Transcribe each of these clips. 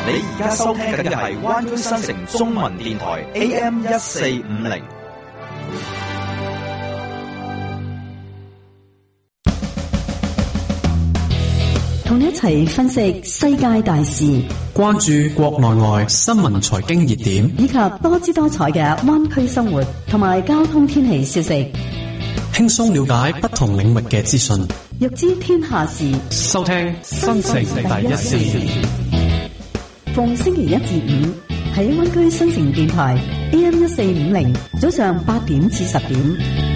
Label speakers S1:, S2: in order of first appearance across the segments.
S1: 你而家收聽緊嘅係灣區新城中文電台 AM1450。
S2: 同你一齊分析世界大事，
S3: 關注國內外新聞財經熱點，
S2: 以及多姿多彩嘅灣區生活同埋交通天氣消息，
S3: 輕鬆了解不同領域嘅資訊，
S2: 欲知天下事，
S3: 收聽新城第一線。
S2: 逢星期一至五喺灣區新城電台 AM1450，早上8點至10點。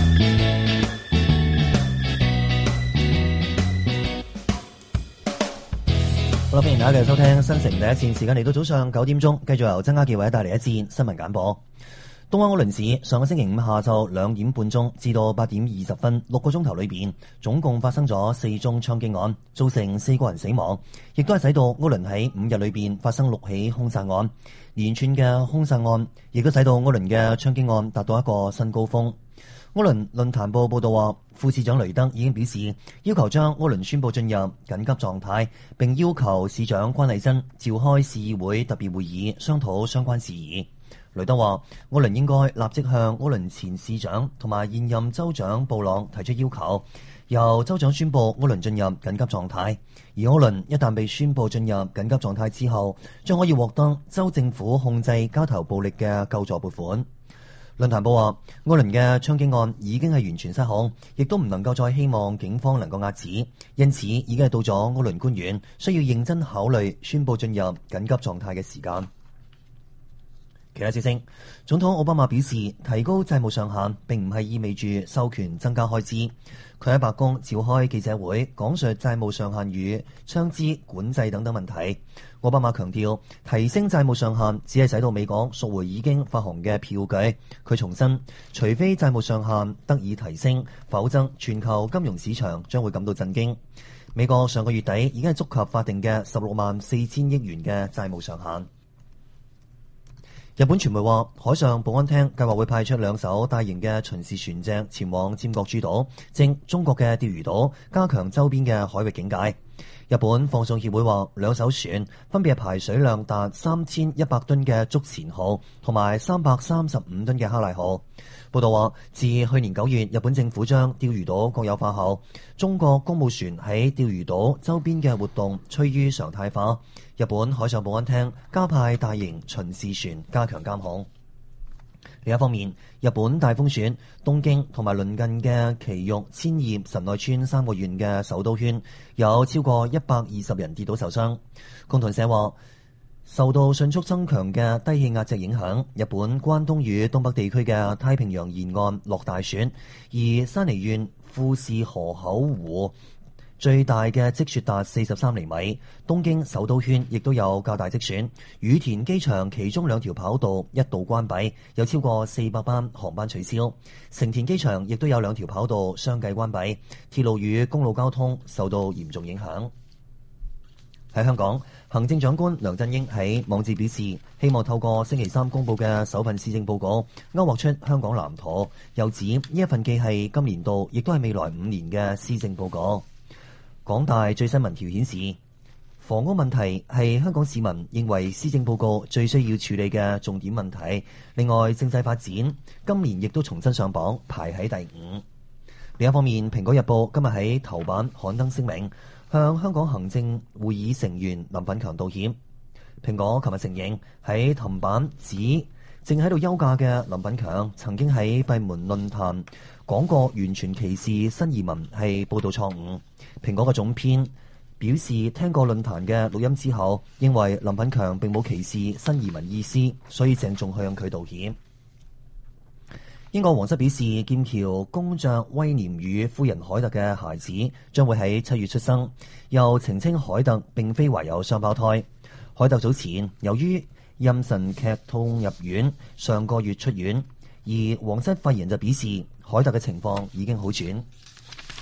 S4: 好啦，歡迎大家繼續收聽新城第一線，時間嚟到早上9點鐘，繼續由曾家傑為大家帶嚟一節新聞簡報。東灣奧倫市上個星期五下晝2點半鐘至到8點20分6個鐘頭裏邊，總共發生咗4宗槍擊案，造成4個人死亡，亦都係使到奧倫喺5日裏邊發生6起兇殺案，連串嘅兇殺案亦都使到奧倫嘅槍擊案達到一個新高峰。奧倫論壇報報道話，副市長雷德已經表示要求將奧倫宣布進入緊急狀態，並要求市長關麗珍召開市議會特別會議商討相關事宜。雷德話，奧倫應該立即向奧倫前市長同埋現任州長布朗提出要求，由州長宣布奧倫進入緊急狀態，而奧倫一旦被宣布進入緊急狀態之後，將可以獲得州政府控制街頭暴力嘅救助撥款。論壇報話，奧倫嘅槍擊案已經係完全失控，亦都唔能夠再希望警方能夠壓止，因此已經係到咗奧倫官員需要認真考慮宣布進入緊急狀態嘅時間。其他消息，總統奧巴馬表示，提高債務上限並唔係意味住授權增加開支。佢喺白宮召開記者會，講述債務上限與槍支管制等等問題。奧巴馬強調，提升債務上限只係使到美國贖回已經發行嘅票據。佢重申，除非債務上限得以提升，否則全球金融市場將會感到震驚。美國上個月底已經係觸及法定嘅164000億元嘅債務上限。日本傳媒話，海上保安廳計劃會派出2艘大型嘅巡視船隻前往尖閣諸島，即中國嘅釣魚島，加強周邊嘅海域警戒。日本放送協會話，2艘船分別係排水量達3100噸嘅竹前號同埋335噸嘅克賴號。報道話，自去年9月日本政府將釣魚島國有化後，中國公務船喺釣魚島周邊嘅活動趨於常態化。日本海上保安廳加派大型巡視船加強監控。另一方面，日本大風選東京同埋鄰近嘅埼玉、千葉、神奈川3個縣嘅首都圈有超過120人跌倒受傷。共同社話，受到迅速增強嘅低氣壓脊影響，日本關東與東北地區嘅太平洋沿岸落大雪，而山梨縣富士河口湖最大嘅積雪達43厘米，東京首都圈亦都有較大積雪。羽田機場其中2條跑道一度關閉，有超過400班航班取消。成田機場亦都有2條跑道相繼關閉，鐵路與公路交通受到嚴重影響。喺香港，行政長官梁振英喺網誌表示，希望透過星期3公佈嘅首份施政報告，勾畫出香港藍圖。又指呢一份既係今年度，亦都係未來5年嘅施政報告。港大最新民調顯示，房屋問題係香港市民認為施政報告最需要處理嘅重點問題。另外，政制發展今年亦都重新上榜，排喺第5。另一方面，《蘋果日報》今日喺頭版刊登聲明，向香港行政會議成員林奮強道歉。蘋果琴日承認喺頭版指正喺度休假嘅林奮強曾經喺閉門論壇講過完全歧視新移民係報導錯誤。蘋果嘅總編表示，聽過論壇嘅錄音之後，認為林奮強並冇歧視新移民意思，所以鄭重向佢道歉。英國皇室表示，劍橋公爵威廉與夫人凱特嘅孩子將會喺7月出生，又澄清凱特並非懷有雙胞胎。凱特早前由於妊娠劇痛入院，上個月出院，而皇室發言人就表示，凱特嘅情況已經好轉。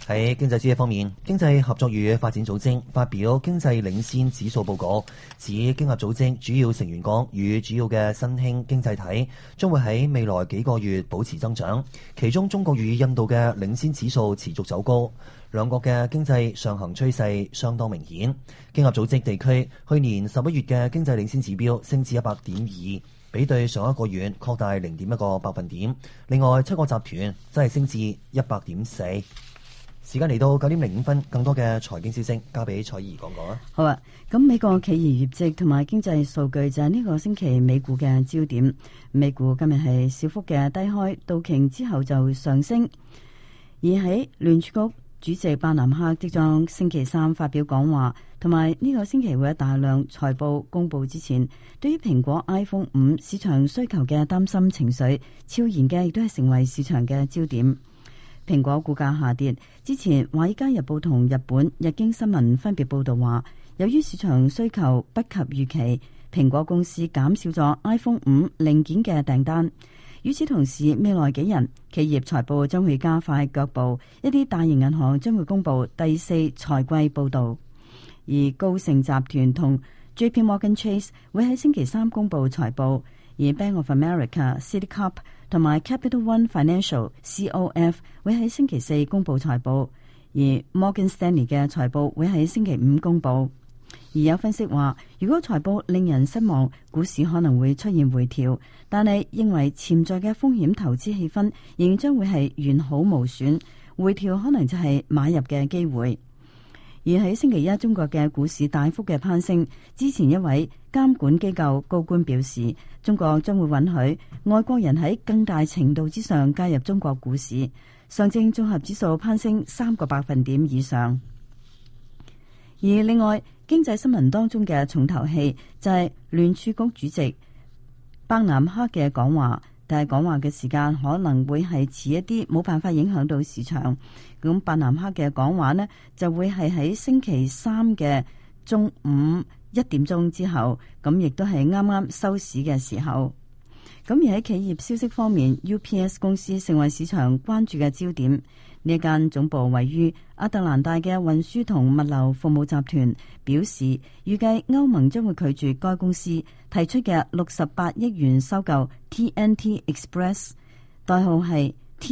S4: 喺經濟支方面，經濟合作與發展組織發表經濟領先指數報告，指經合組織主要成員國與主要嘅新興經濟體將會喺未來幾個月保持增長，其中中國與印度嘅領先指數持續走高，兩國嘅經濟上行趨勢相當明顯。經合組織地區去年11月嘅經濟領先指標升至 100.2，比對上一個月擴大 0.1個百分點。另外7個集團則係升至 100.4。時間嚟到9點05分，更多嘅財經消息交俾彩怡講講啊。
S2: 好啊，咁美國企業業績同埋經濟數據就係呢個星期美股嘅焦點。美股今日係小幅嘅低開，道瓊之後就上升。而喺聯儲局主席伯南克即將星期三發表講話，同埋呢個星期會有大量財報公佈之前，對於蘋果 iPhone 5市場需求嘅擔心情緒，超然嘅亦都係成為市場嘅焦點。蘋果股價下跌之前，《華爾街日報》同日本日經新聞分別報道話，由於市場需求不及預期，蘋果公司減少咗 iPhone 5零件嘅訂單。與此同時，未來幾日企業財報將會加快腳步，一啲大型銀行將會公布第四財季報導，而高盛集團同 JP Morgan Chase 會喺星期三公布財報，而 Bank of America、Citicorp 同埋 Capital One Financial（COF） 會喺星期四公布財報，而 Morgan Stanley 嘅財報會喺星期五公布。而有分析話，如果財報令人失望，股市可能會出現回調，但係認為潛在嘅風險投資氣氛仍然將會係完好無損，回調可能就係買入嘅機會。而喺星期一，中國嘅股市大幅嘅攀升。之前一位監管機構高官表示，中國將會允許外國人喺更大程度之上加入中國股市。上證綜合指數攀升3個百分點以上。而另外，經濟新聞當中嘅重頭戲就係聯儲局主席伯南克嘅講話。但係講話嘅時間可能會係遲一啲，冇辦法影響到市場。咁伯南克嘅講話呢，就會係喺星期三嘅中午1點鐘之後，咁亦都係啱啱收市嘅時候。咁而喺企業消息方面， UPS 公司成為市場關注嘅焦點。呢一間總部位於亞特蘭大嘅運輸同物流服務集團表示，預計歐盟將會拒絕該公司提出嘅68億元收購 TNT Express 代號係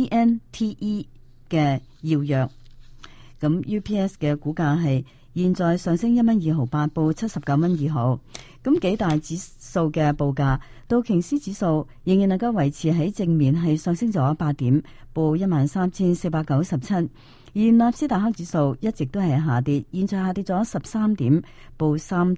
S2: TNTE 嘅要約。咁 UPS 嘅股價係現在上升1蚊2毫8，報79蚊2毫。咁幾大指數嘅報價，道瓊斯指數仍然能夠維持喺正面，係上升咗8點，報13497。而納斯達克指數一直都係下跌，現在下跌咗13點，報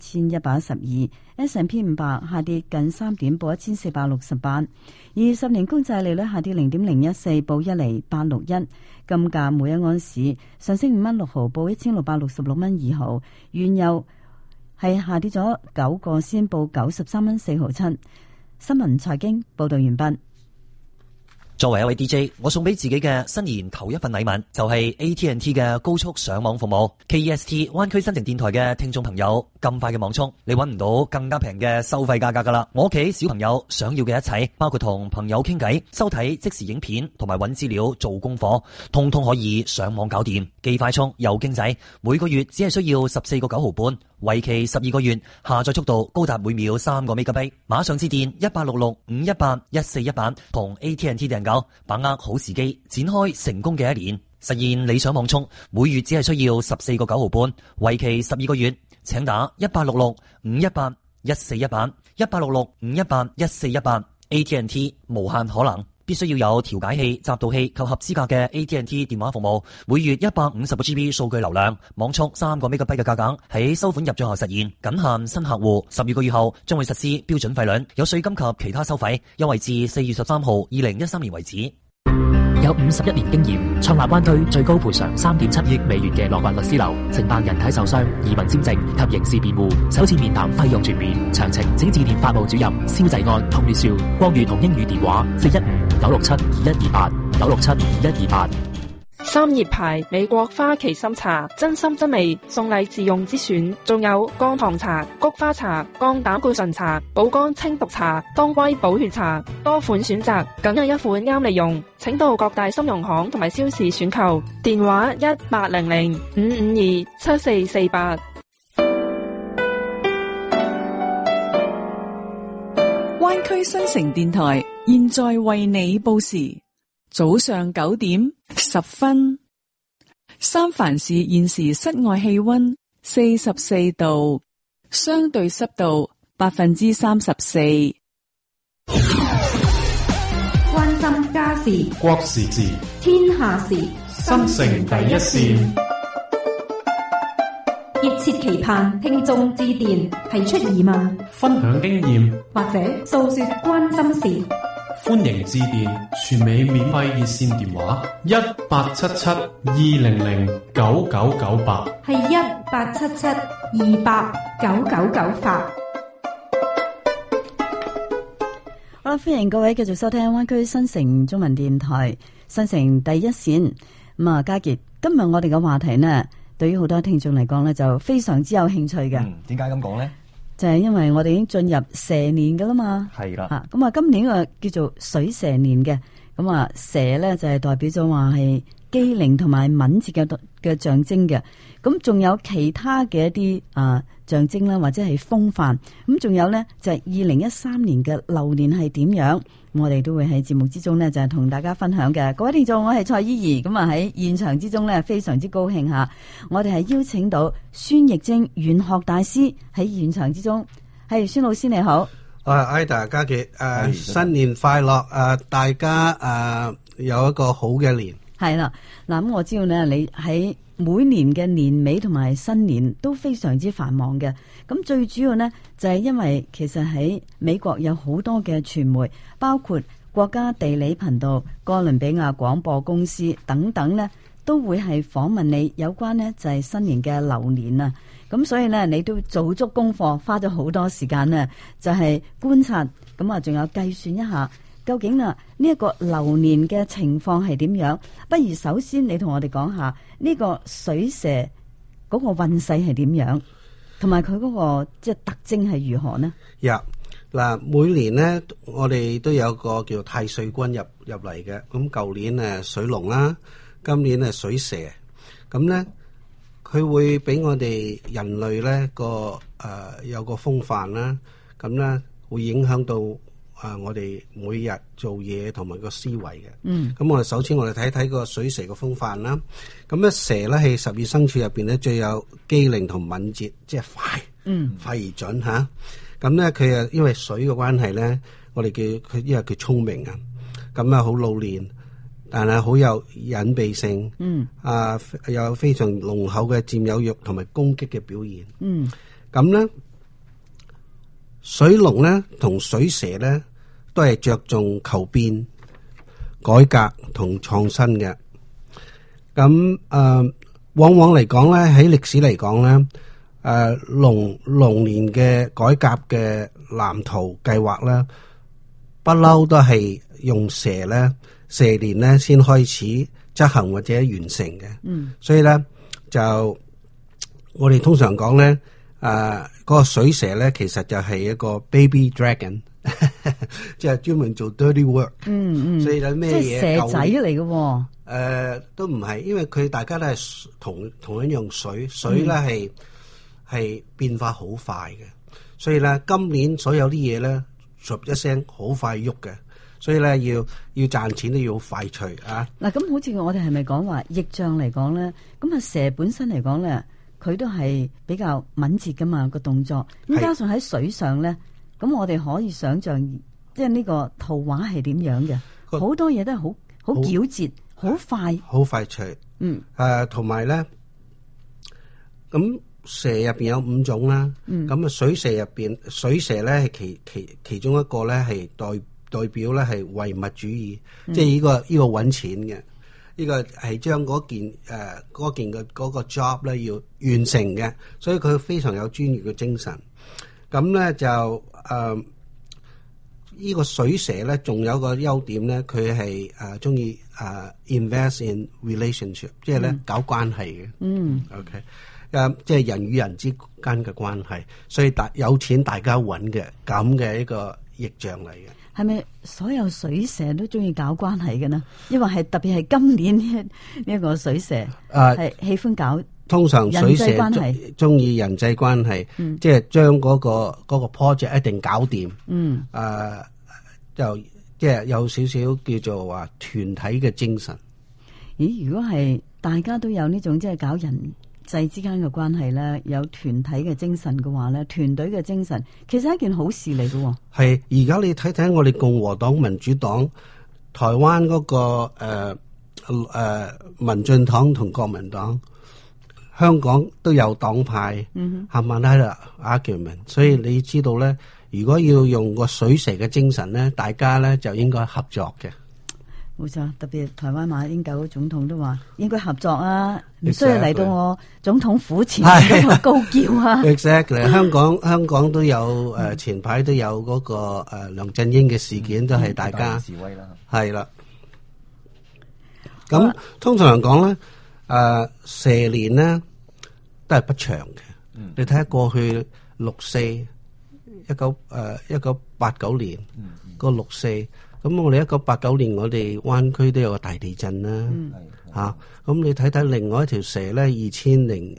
S2: 3112。S&P 500下跌近3點，報1468。而10年公債利率下跌0.014，報1厘861。金價每一盎司上升5蚊6毫，報1666蚊2毫。原油係下跌咗9個先，報93蚊4毫7。新聞財經報道完畢。
S4: 作為一位 DJ， 我送俾自己嘅新年頭一份禮物就係 AT&T 嘅高速上網服務。KEST 灣區新城電台嘅聽眾朋友，咁快嘅網速，你搵唔到更加平嘅收費價格噶啦！我屋企小朋友想要嘅一切，包括同朋友傾偈、收睇即時影片同埋搵資料做功課，通通可以上網搞掂，既快速又經濟，每個月只係需要14個9毫半。為期12個月，下載速度高達每秒3個 MB， 馬上致電1866-518-1418同 AT&T 訂購，把握好時機，展開成功嘅一年，實現理想網速。每月只係需要14個9毫半，為期12個月，請打1866-518-1418 1866-518-1418 AT&T 無限可能。必須要有調解器、集導器及合資格嘅 AT&T 電話服務，每月150個 GB 數據流量，網速3個 MB 嘅價格喺收款入賬後實現，僅限新客戶。12個月後將會實施標準費率，有稅金及其他收費，優惠至4月13號2013年為止。
S5: 有51年經驗，創立灣區最高賠償3.7億美元嘅樂運律師樓，承辦人體受傷、移民簽證及刑事辯護，首次面談費用全面。詳情請致電法務主任蕭濟安、童月少、光粵同英語電話415-967-2128 967-2128。
S6: 三葉牌美國花旗參茶，真心真味，送禮自用之選。仲有降糖茶、菊花茶、降膽固醇茶、補肝清毒茶、當歸補血茶，多款選擇，梗有一款啱你用。請到各大金融行同埋超市選購。電話1800-552-7448。
S7: 灣區新城電台現在為你報時，早上9:10。三藩市現時室外氣溫44度，相對濕度34%。
S8: 關心家事、
S3: 國時事、
S8: 天下事，
S3: 新城第一線。
S8: 熱切期盼聽眾致電，提出疑問，
S3: 分享經驗，
S8: 或者訴說關心事。
S3: 歡迎致電全美免費熱線電話1877-200-9998，
S8: 係1877-200-9998。
S2: 好啦，歡迎各位繼續收聽灣區新城中文電台新城第一線。咁啊，嘉傑，今日我哋嘅話題呢，對於好多聽眾嚟講呢，就非常之有興趣嘅。
S4: 點解咁講呢？
S2: 就係因為我哋已經進入蛇年噶啦嘛。
S4: 係啦。
S2: 咁啊，今年啊叫做水蛇年嘅。咁啊，蛇咧就係代表咗話係機靈同埋敏捷嘅象徵嘅。咁仲有其他嘅一啲象徵啦，或者係風範。咁仲有咧就係2013年嘅流年係點樣？我哋都會喺節目之中呢，就係同大家分享嘅。各位聽眾，我係蔡依儀。咁啊喺現場之中呢，非常之高興吓，我哋係邀請到孫藝晶玄學大師喺現場之中。係孫老師你好。
S9: Ida 嘉傑，新年快樂！大家有一個好嘅年。
S2: 係啦，嗱咁我知道呢，你喺每年嘅年尾同埋新年都非常之繁忙嘅。咁最主要呢，就係因為其實喺美國有好多嘅傳媒，包括國家地理頻道、哥倫比亞廣播公司等等呢，都會係訪問你有關呢就係新年嘅流年啊。咁所以呢，你都做足功課，花咗好多時間呢，就係觀察，咁啊仲有計算一下究竟呢一個流年嘅情況係點樣。不如首先你同我哋講下呢個水蛇嗰個運勢係點樣，同埋佢嗰個即係特徵係如何呢？
S9: 嗱，每年呢，我哋都有個叫太歲君入嚟嘅。咁舊年水龍啦，今年水蛇。咁呢，佢會俾我哋人類呢有個風範啦。咁呢會影響到我哋每日做嘢同埋個思維嘅。咁我哋首先我哋睇睇個水蛇嘅風範啦。咁咧蛇咧係12生肖入邊咧最有機靈同敏捷，即係快而準吓。咁咧佢因為水嘅關係咧，我哋叫佢因為佢聰明啊，咁好老練，但係好有隱秘性。有非常濃厚嘅佔有欲同埋攻擊嘅表現。咁咧水龍咧同水蛇咧都係着重求變、改革同創新嘅。咁往往嚟講咧，喺歷史嚟講咧，龍年嘅改革嘅藍圖計劃咧，不嬲都係用蛇年咧先開始執行或者完成嘅。所以咧就我哋通常講咧，嗰個水蛇咧其實就係一個 baby dragon。即係專門做 dirty work。所以有咩嘢？
S2: 即係蛇仔嚟嘅喎。
S9: 都唔係，因為佢大家都係同一樣水咧係變化好快嘅，所以咧今年所有啲嘢咧，唰一聲好快喐嘅，所以咧要賺錢都要快脆啊！
S2: 嗱，咁好似我哋係咪講話逆象嚟講咧？咁啊蛇本身嚟講咧，佢都係比較敏捷噶嘛個動作，咁加上喺水上咧。咁我哋可以想象，即係呢個圖畫係點樣嘅？好多嘢都係好矯捷，好快，好快脆。同埋咧，咁蛇入邊有5種啦。咁水蛇入邊，水蛇咧係其中一個咧係代表咧係唯物主義，即係呢個搵錢嘅，呢個係將嗰件嘅嗰個 job 咧要完成嘅，所以佢非常有專業嘅精神。咁咧就
S9: 呢個水蛇咧，仲有個優點咧，佢係中意invest in relationship， 即係咧搞關係嘅。OK，即係人與人之間嘅關係，所以有錢大家揾嘅咁嘅一個逆象嚟嘅。
S2: 係咪所有水蛇都中意搞關係嘅呢？因為係特別係今年呢一個水蛇係喜歡搞。
S9: 通常水蛇中意人際關係，即係將嗰個 project 一定搞掂。就即係有少少叫做話團體嘅精神。
S2: 咦？如果係大家都有呢種即係搞人際之間嘅關係咧，有團體嘅精神嘅話咧，團隊嘅精神其實係一件好事嚟嘅。
S9: 係而家你睇睇我哋共和黨、民主黨、台灣嗰個民進黨同國民黨。香港都有黨派，係咪咧 argument？ 所以你知道咧，如果要用個水蛇嘅精神咧，大家咧就應該合作嘅。
S2: 冇錯，特別台灣馬英九總統都話應該合作啊，唔需要嚟到我總統府前咁去高叫啊。
S9: Exactly， 香港都有前排都有嗰個梁振英嘅事件，都係大家示威啦，係啦。咁通常嚟講咧。蛇年咧都係不長嘅。你睇下過去1989年個64，咁我哋1989年我哋灣區都有個大地震啦。咁你睇睇另外一條蛇咧，2001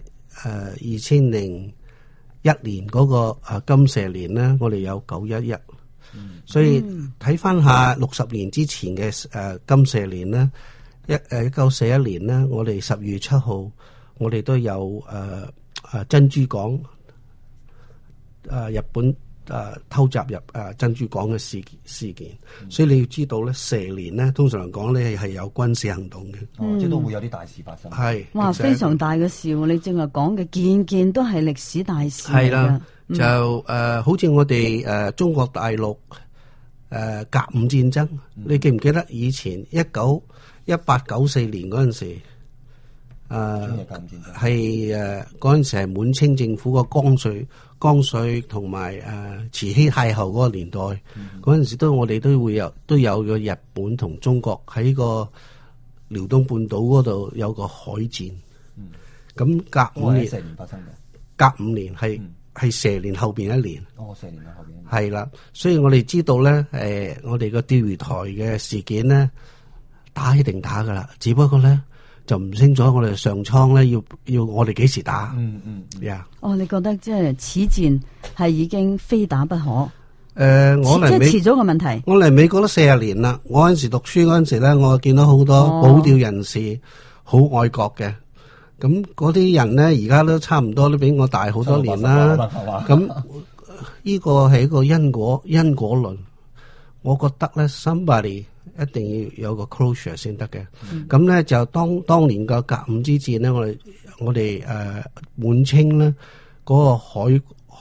S9: 年嗰個金蛇年咧，我哋有911。所以睇翻下60年之前嘅金蛇年咧。1941年咧，我哋10月7號，我哋都有珍珠港日本偷襲入珍珠港嘅事件，所以你要知道咧，蛇年咧通常嚟講咧係有軍事行動嘅，
S4: 即係都會有啲大事發生。
S9: 係
S2: 哇，非常大嘅事喎！你正話講嘅件件都係歷史大事。
S9: 係啦，就好似我哋中國大陸甲午戰爭，你記唔記得以前1894年嗰陣時，係嗰陣時係滿清政府個光緒同埋慈禧太后嗰個年代，嗰陣時我哋都有個日本同中國喺個遼東半島嗰度有個海戰。咁甲午年
S4: 蛇年發生嘅，
S9: 甲午年係蛇年後邊一年。
S4: 蛇年後邊
S9: 係啦，所以我哋知道咧，我哋個釣魚台嘅事件咧。打一定打噶啦，只不過咧就唔清楚我哋上蒼咧要我哋幾時打。
S2: 你覺得即係此戰係已經非打不可？
S9: 我嚟
S2: 遲咗個問題。
S9: 我嚟美國都40年啦。我嗰陣時讀書嗰陣時咧，我見到好多保釣人士好愛國嘅。咁嗰啲人咧，而家都差唔多都比我大好多年啦。咁呢個係一個因果論。我覺得咧 somebody。一定要有個 closure 先得嘅，咁咧就當年個甲午之戰咧，我哋滿清咧嗰個海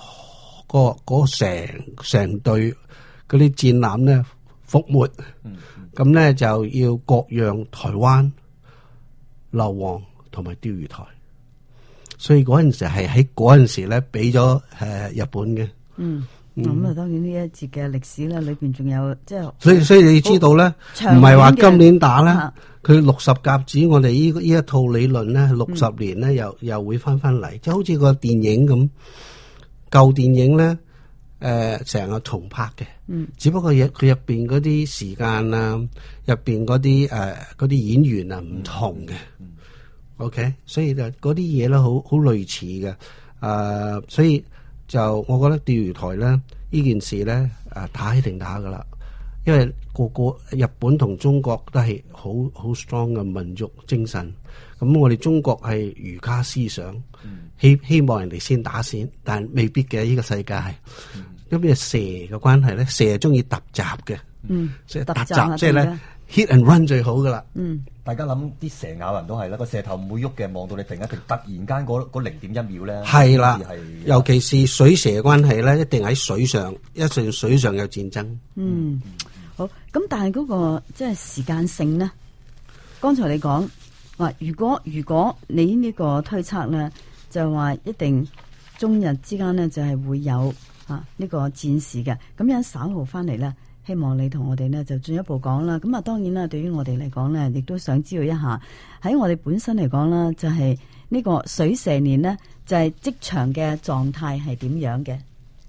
S9: 成隊嗰啲戰艦咧覆沒，咁咧就要割讓台灣、硫磺同埋釣魚台，所以嗰陣時係喺嗰陣時咧俾咗日本嘅。
S2: 咁當然呢一節嘅歷史咧，裏邊仲有即係，
S9: 所以你知道咧，唔係話今年打咧，佢60甲子，我哋呢一套理論咧，60年咧又會翻嚟，即係好似個電影咁，舊電影咧，成日重拍嘅，只不過佢入邊嗰啲時間啊，入邊嗰啲演員啊唔同嘅，OK， 所以就嗰啲嘢咧好類似嘅，所以。就我覺得釣魚台咧呢件事咧打一定打噶啦，因為個日本同中國都係好 strong 嘅民族精神，咁我哋中國係儒家思想，希望人哋先打先，但未必嘅呢個世界係，因為蛇嘅關係咧，蛇中意突襲嘅，即係突襲即係咧 hit and run 最好噶啦。
S4: 大家諗啲蛇咬人都係啦，個蛇頭唔會喐嘅，望到你突然間嗰0.1秒咧，
S9: 係啦，尤其是水蛇嘅關係咧，一定喺水上，一定水上有戰爭。
S2: 好，咁但係嗰個即係時間性咧，剛才你講話，如果你呢個推測咧，就話一定中日之間咧就係會有呢個戰事嘅，咁樣稍後翻嚟咧。 希望你同我哋呢就進一步講啦。咁啊，當然啦，對於我哋嚟講呢，亦都想知道一下喺我哋本身嚟講啦，就係呢個水蛇年呢，就係職場嘅狀態係點樣嘅。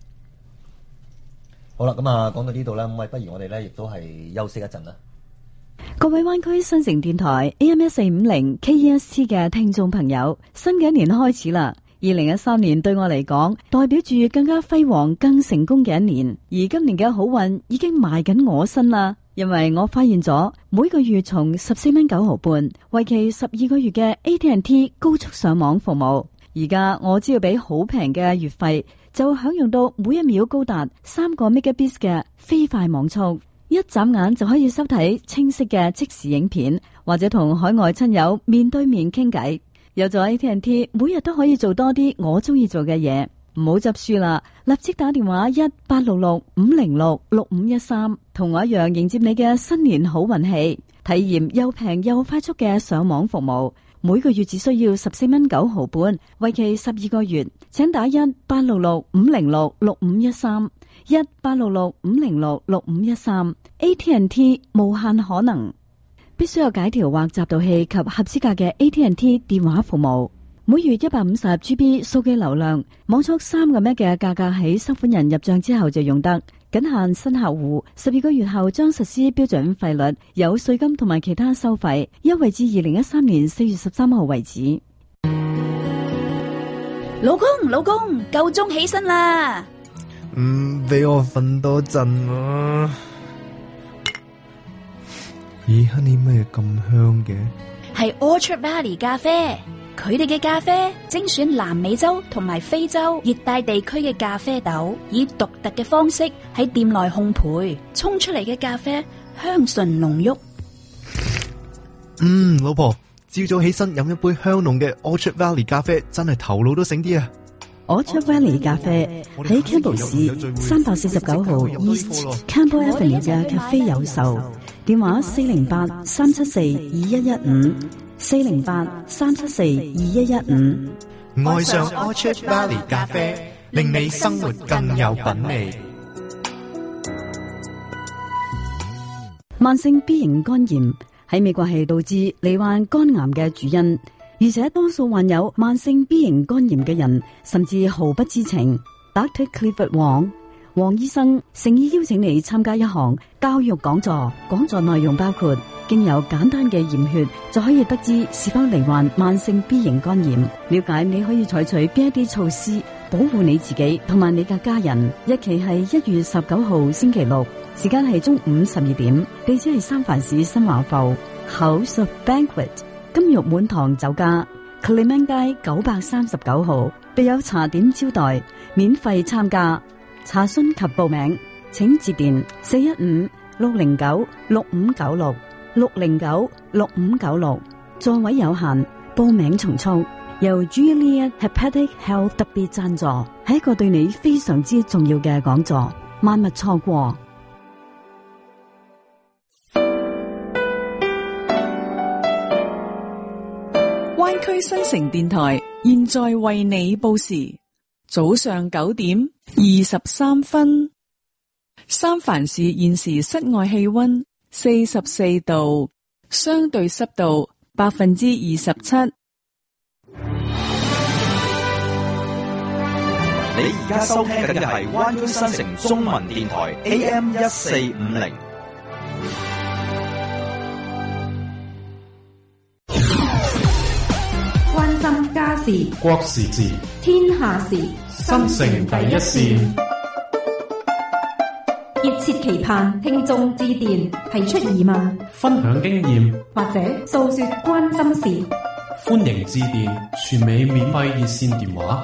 S4: 好啦，咁啊，講到呢度啦，咁不如我哋咧亦都係休息一陣啦。
S2: 各位灣區新城電台 AM1450 KEST 嘅聽眾朋友，新嘅一年開始啦。2013年對我嚟講，代表住更加輝煌、更成功嘅一年。而今年嘅好運已經埋緊我身啦，因為我發現咗每個月從14蚊9毫半，為期12個月嘅 AT&T 高速上網服務。而家我只要俾好平嘅月費，就享用到每一秒高達3個 Mbps 嘅飛快網速，一眨眼就可以收睇清晰嘅即時影片，或者同海外親友面對面傾偈。有咗 AT&T， 每日都可以做多啲我中意做嘅嘢。唔好執輸啦，立即打電話1866-506-6513，同我一樣迎接你嘅新年好運氣，體驗又平又快速嘅上網服務。每個月只需要14蚊9毫半，為期12個月。請打1866-506-6513， 1866-506-6513。AT&T 無限可能。必須有解調或集導器及合資格嘅 AT&T 電話服務。每月150 GB 數據流量，網速3個 M 嘅價格喺收款人入賬之後就用得，僅限新客戶。12個月後將實施標準費率，有稅金同埋其他收費，優惠至2013年4月13號為止。
S10: 老公，夠鐘起身啦！
S11: 俾我瞓多陣啊！咦，Honey咩咁香嘅？
S10: 係 Orchard Valley 咖啡，佢哋嘅咖啡精選南美洲同埋非洲熱帶地區嘅咖啡豆，以獨特嘅方式喺店內烘焙，沖出嚟嘅咖啡香醇濃郁。
S11: 老婆，朝早起身飲一杯香濃嘅 Orchard Valley 咖啡，真係頭腦都醒啲啊
S2: ！Orchard Valley 咖啡喺 Campbell 市349號 East Campbell Avenue 嘅咖啡有售。電話408-374-2115 408-374-2115。
S11: 愛上 Orchard Valley 咖啡，令你生活更有品味。
S2: 慢性 B 型肝炎喺美國係導致罹患肝癌嘅主因，而且多數患有慢性 B 型肝炎嘅人甚至毫不知情。Dr. Clifford 黃醫生誠意邀請你參加一項教育講座，講座內容包括經由簡單嘅驗血就可以得知是否罹患慢性 B 型肝炎，了解你可以採取邊一啲措施保護你自己同埋你嘅家人。日期係1月19號星期六，時間係中午12點，地址係三藩市新華埠 House of Banquet 金玉滿堂酒家 Clement 街939號，備有茶點招待，免費參加。查詢及報名，請致電415-609-6596 609-6596。座位有限，報名從速。由 Juliet Hepatic Health 特別贊助，係一個對你非常之重要嘅講座，萬勿錯過。
S7: 灣區新城電台現在為你報時。早上9點23分，三藩市現時室外氣溫44度，相對濕度27%。
S1: 你而家收聽緊嘅係灣區新城中文電台 AM1450。
S8: 關心家事、
S3: 國時事、
S8: 天下事，
S3: 新城第一線。
S8: 熱切期盼聽眾致電，提出疑問、
S3: 分享經驗
S8: 或者訴說關心事。
S3: 歡迎致電全美免費熱線電話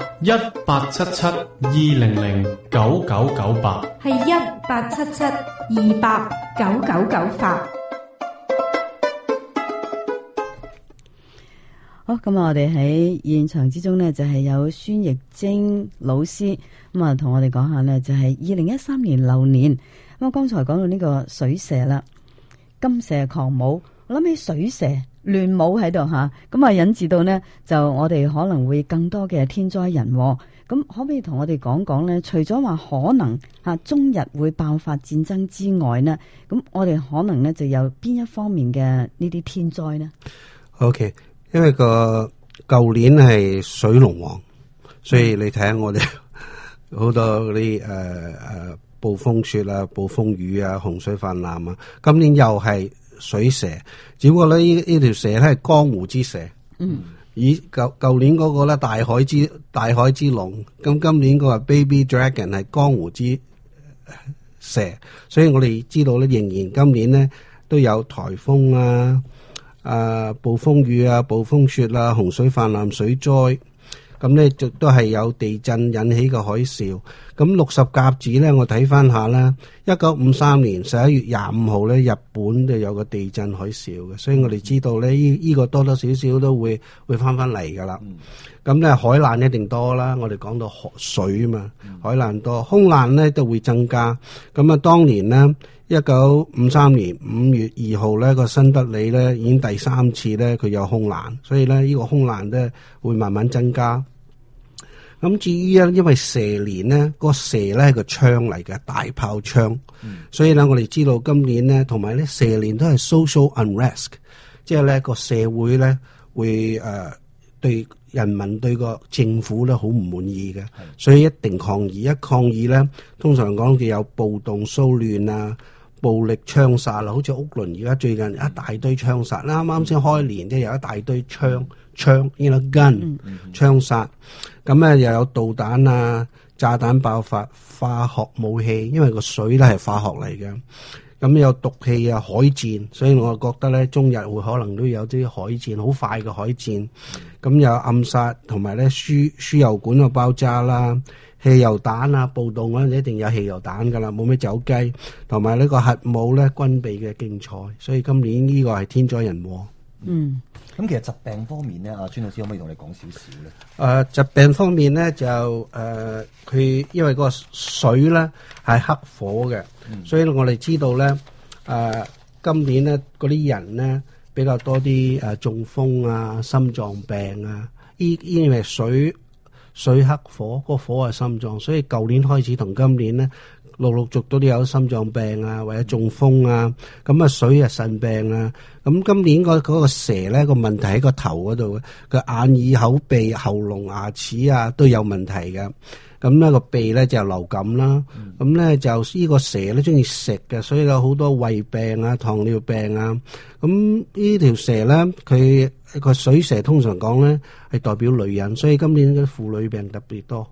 S3: 1877-200-9998，
S8: 係1877-200-9998。
S2: 好，咁我哋喺現場之中呢，就係有孫亦晶老師，咁啊同我哋講下呢，就係2013年流年。咁啊剛才講到呢個水蛇啦，金蛇狂舞，我諗起水蛇， 亂舞喺度吓，咁啊引致到呢，就我哋可能會更多嘅天災人禍。咁可唔可以同我哋講講呢？除咗話可能中日會爆發戰爭之外呢，咁我哋可能呢就有邊一方面嘅呢啲天災呢？
S9: OK， 因為舊年係水龍王，所以你睇下我哋好多嗰啲暴風雪啊、暴風雨啊、洪水泛濫啊，今年又係水蛇，只不過咧呢條蛇咧係江湖之蛇。以舊年嗰個咧大海之龍，咁今年嗰個 Baby Dragon 係江湖之蛇，所以我哋知道咧，仍然今年咧都有颱風暴風雨啊、暴風雪啊、洪水泛濫、水災，咁咧都係有地震引起嘅海嘯。咁60甲子咧，我睇翻下啦，1953年11月25號咧，日本就有個地震海嘯嘅，所以我哋知道咧，呢個多多少少都會翻嚟噶啦。咁咧海難一定多啦，我哋講到水嘛，海難多，空難咧都會增加。咁啊，當年呢1953年5月2號咧，個新德里咧已經第3次咧佢有空難，所以咧呢個空難咧會慢慢增加。咁至於咧，因為蛇年呢個蛇咧係個槍嚟嘅，大炮槍，所以咧我哋知道今年咧，同埋咧蛇年都係 social unrest， 即係咧個社會咧會對人民對個政府咧好唔滿意嘅，所以一定抗議。一抗議咧，通常講嘅有暴動、騷亂啊、暴力槍殺啦，好似屋崙而家最近一大堆槍殺，啱啱先開年即係有一大堆槍 gun 槍殺，咁咧又有導彈啊、炸彈爆發、化學武器，因為個水咧係化學嚟嘅，咁有毒氣啊、海戰，所以我覺得咧中日會可能都有啲海戰，好快嘅海戰，咁有暗殺同埋咧輸油管嘅爆炸啦。汽油彈啊，暴動啊，一定有汽油彈噶啦，冇咩走雞，同埋呢個核武咧軍備嘅競賽，所以今年呢個係天災人禍。
S4: 咁其實疾病方面咧，阿孫老師可唔可以同你講少少咧？
S9: 疾病方面咧就佢因為個水咧係黑火嘅，所以我哋知道咧今年咧嗰啲人咧比較多啲中風啊、心臟病啊，因為水黑火，個火係心臟，所以舊年開始同今年咧陸陸續續都有心臟病啊，或者中風啊，咁啊水啊腎病啊，咁今年嗰個蛇咧個問題喺個頭嗰度，個眼耳口鼻喉嚨牙齒啊都有問題嘅，咁咧個鼻咧就流感啦，咁咧就呢個蛇咧中意食嘅，所以有好多胃病啊、糖尿病啊，咁呢條蛇咧佢個水蛇通常講咧係代表女人，所以今年嘅婦女病特別多。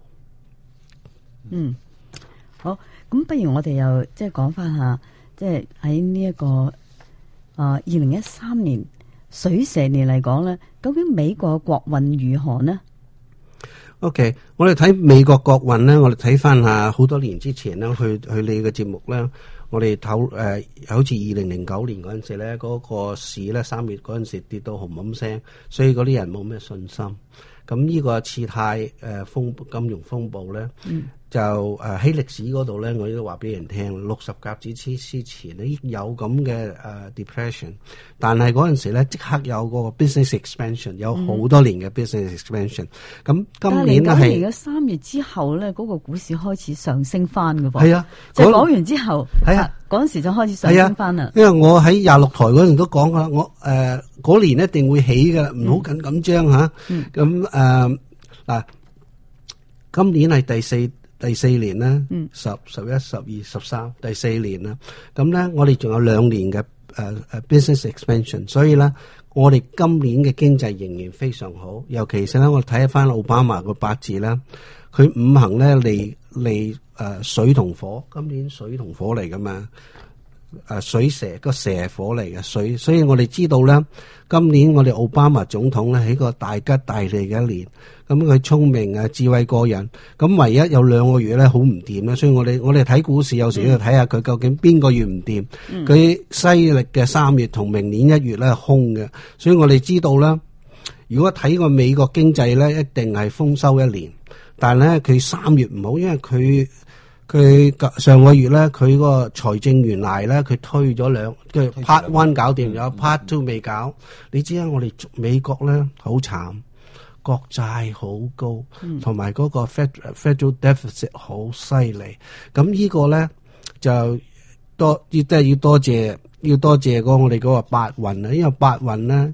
S2: 好，咁不如我哋又即係講翻下，即係喺呢一個2013年水蛇年嚟講咧，究竟美國國運如何呢？OK，
S9: 我哋睇美國國運咧，我哋睇翻下好多年之前咧，去你嘅節目咧，我哋好似2009年嗰陣時咧，嗰個市咧3月嗰陣時跌到轟轟聲，所以嗰啲人冇咩信心。咁呢個次貸金融風暴咧，就喺歷史嗰度咧，我都話俾人聽，60甲子之前咧有咁嘅depression， 但係嗰陣時咧即刻有個 business expansion， 有好多年嘅 business expansion。咁今年咧係
S2: 2009年嘅3月之後咧，嗰個股市開始上升翻㗎噃。
S9: 係啊，
S2: 就講完之後，係啊，嗰陣時就開始上升翻啦。
S9: 因為我喺26台嗰陣都講啦，我嗰年一定會起㗎，唔好緊張嚇。咁嗱，今年係第四年啦，10、11、12、13，第4年啦。咁咧，我哋仲有2年嘅business expansion， 所以咧，我哋今年嘅經濟仍然非常好。尤其是咧，我睇翻奧巴馬個八字咧，佢五行咧嚟水同火，今年水同火嚟噶嘛。水蛇個蛇火嚟嘅水，所以我哋知道咧，今年我哋奧巴馬總統咧係個大吉大利嘅一年。咁佢聰明啊，智慧過人。咁唯一有2個月咧好唔掂啦，所以我哋睇股市有時要睇下佢究竟邊個月唔掂。佢西歷嘅3月同明年1月咧係空嘅，所以我哋知道啦，如果睇個美國經濟咧，一定係豐收一年。但係咧佢3月唔好，因為佢佢上個月咧，佢個財政懸崖咧，佢推咗佢 Part 1搞掂咗，Part 2未搞。你知啊，我哋美國咧好慘，國債好高，同埋嗰個 federal deficit 好犀利。咁呢個咧就要多謝我哋嗰個八運啊，因為八運咧